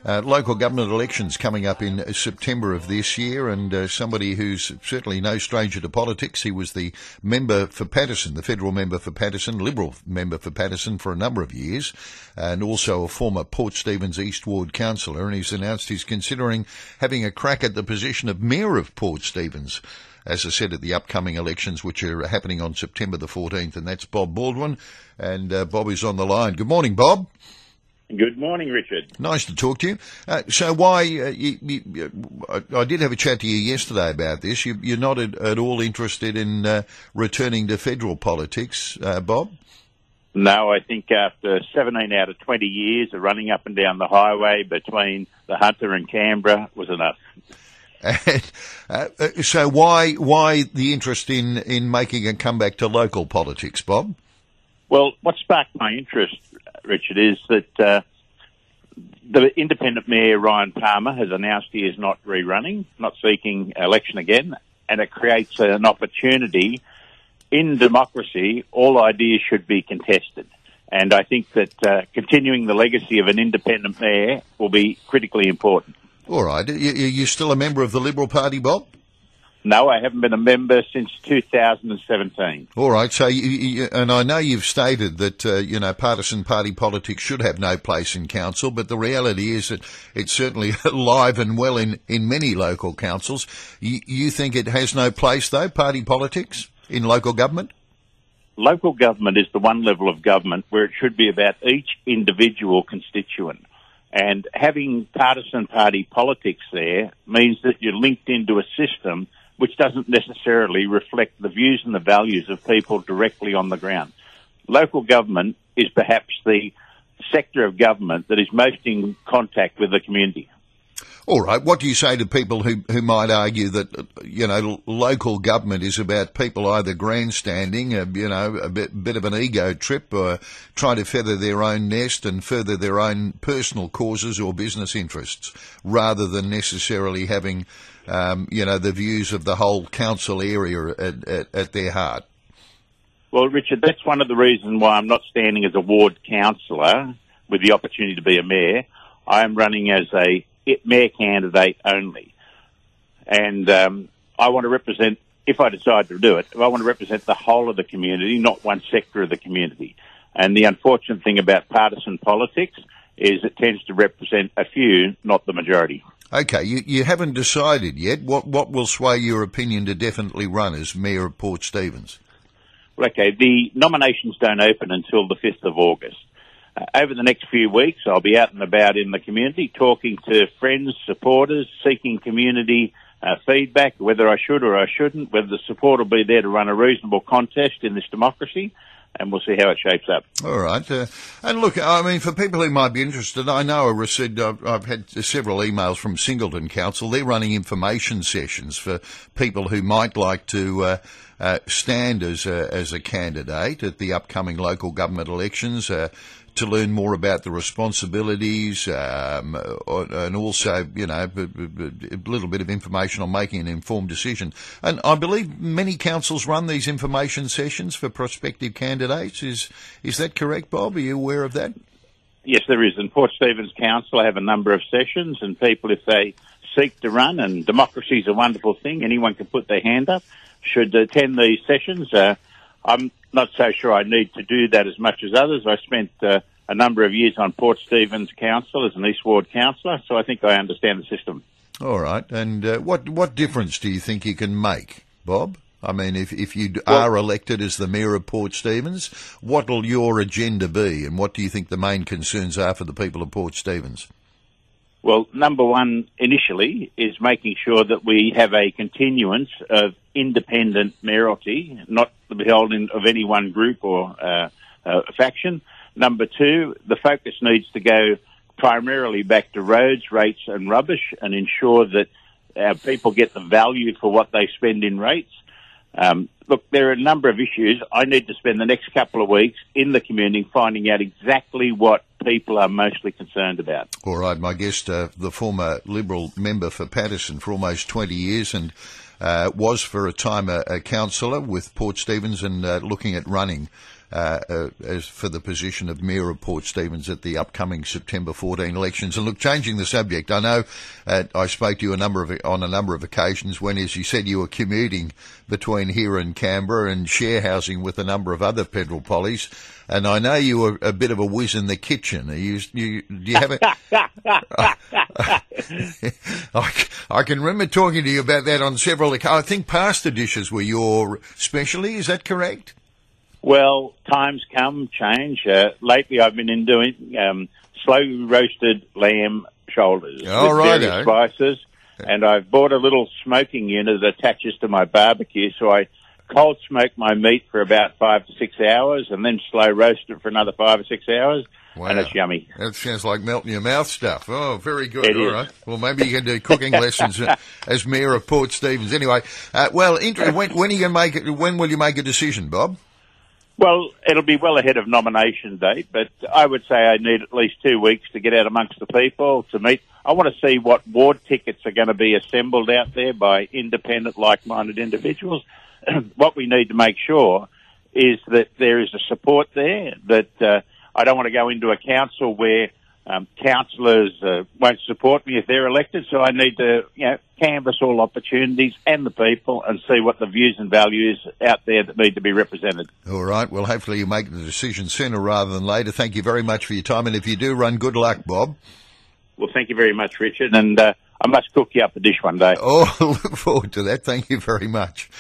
Local government elections coming up in September of this year, and somebody who's certainly no stranger to politics. He was the member for Paterson, the federal member for Paterson, Liberal member for Paterson for a number of years, and also a former Port Stephens East Ward councillor, and he's announced he's considering having a crack at the position of Mayor of Port Stephens, as I said, at the upcoming elections, which are happening on September the 14th, and that's Bob Baldwin. And Bob is on the line. Good morning, Bob. Good morning, Richard. Nice to talk to you. So why, I did have a chat to you yesterday about this. You're not at all interested in returning to federal politics, Bob? No, I think after 17 out of 20 years of running up and down the highway between the Hunter and Canberra was enough. So why the interest in making a comeback to local politics, Bob? Well, what sparked my interest, Richard, is that the independent mayor, Ryan Palmer, has announced he is not rerunning, not seeking election again, and it creates an opportunity. In democracy, all ideas should be contested. And I think that continuing the legacy of an independent mayor will be critically important. All right. You still a member of the Liberal Party, Bob? No, I haven't been a member since 2017. All right. So, and I know you've stated that, partisan party politics should have no place in council, but the reality is that it's certainly alive and well in many local councils. You think it has no place, though, party politics in local government? Local government is the one level of government where it should be about each individual constituent. And having partisan party politics there means that you're linked into a system which doesn't necessarily reflect the views and the values of people directly on the ground. Local government is perhaps the sector of government that is most in contact with the community. All right. What do you say to people who might argue that, local government is about people either grandstanding, a bit of an ego trip, or trying to feather their own nest and further their own personal causes or business interests, rather than necessarily having, the views of the whole council area at their heart? Well, Richard, that's one of the reasons why I'm not standing as a ward councillor with the opportunity to be a mayor. I am running as a mayor candidate only. And I want to represent, if I decide to do it, I want to represent the whole of the community, not one sector of the community. And the unfortunate thing about partisan politics is it tends to represent a few, not the majority. Okay, you haven't decided yet. What will sway your opinion to definitely run as Mayor of Port Stephens? Well, okay, the nominations don't open until the 5th of August. Over the next few weeks, I'll be out and about in the community, talking to friends, supporters, seeking community feedback, whether I should or I shouldn't, whether the support will be there to run a reasonable contest in this democracy, and we'll see how it shapes up. All right. And look, I mean, for people who might be interested, I know I've had several emails from Singleton Council. They're running information sessions for people who might like to stand as a candidate at the upcoming local government elections, to learn more about the responsibilities, and also, a little bit of information on making an informed decision. And I believe many councils run these information sessions for prospective candidates. Is that correct, Bob? Are you aware of that? Yes, there is. In Port Stephens Council, I have a number of sessions, and people, if they seek to run, and democracy is a wonderful thing, anyone can put their hand up, should attend these sessions. I'm not so sure I need to do that as much as others. I spent a number of years on Port Stephens Council as an East Ward councillor, so I think I understand the system. All right. And what difference do you think you can make, Bob? I mean, if you are elected as the Mayor of Port Stephens, what will your agenda be, and what do you think the main concerns are for the people of Port Stephens? Well, number one, initially, is making sure that we have a continuance of independent mayoralty, not the beholden of any one group or faction. Number two, the focus needs to go primarily back to roads, rates and rubbish, and ensure that people get the value for what they spend in rates. Look, there are a number of issues. I need to spend the next couple of weeks in the community finding out exactly what people are mostly concerned about. All right, my guest, the former Liberal member for Paterson for almost 20 years and was for a time a councillor with Port Stephens and looking at running as for the position of Mayor of Port Stephens at the upcoming September 14 elections. And look, changing the subject, I know I spoke to you on a number of occasions when, as you said, you were commuting between here and Canberra and share housing with a number of other federal pollies. And I know you were a bit of a whiz in the kitchen. Do you have it? I can remember talking to you about that on several occasions. I think pasta dishes were your specialty. Is that correct? Well, times come, change. Lately I've been doing slow roasted lamb shoulders with various spices. And I've bought a little smoking unit that attaches to my barbecue, so I cold smoke my meat for about 5 to 6 hours and then slow roast it for another 5 or 6 hours. Wow. And it's yummy. That sounds like melt in your mouth stuff. Oh, very good. It All is. Right. Well, maybe you can do cooking lessons as Mayor of Port Stephens. Anyway, when are you going to make it? When will you make a decision, Bob? Well, it'll be well ahead of nomination date, but I would say I need at least 2 weeks to get out amongst the people to meet. I want to see what ward tickets are going to be assembled out there by independent, like-minded individuals. What we need to make sure is that there is a support there, that I don't want to go into a council where councillors won't support me if they're elected, so I need to canvass all opportunities and the people and see what the views and values out there that need to be represented. All right. Well, hopefully you make the decision sooner rather than later. Thank you very much for your time, and if you do run, good luck, Bob. Well, thank you very much, Richard, and I must cook you up a dish one day. Oh, I look forward to that. Thank you very much.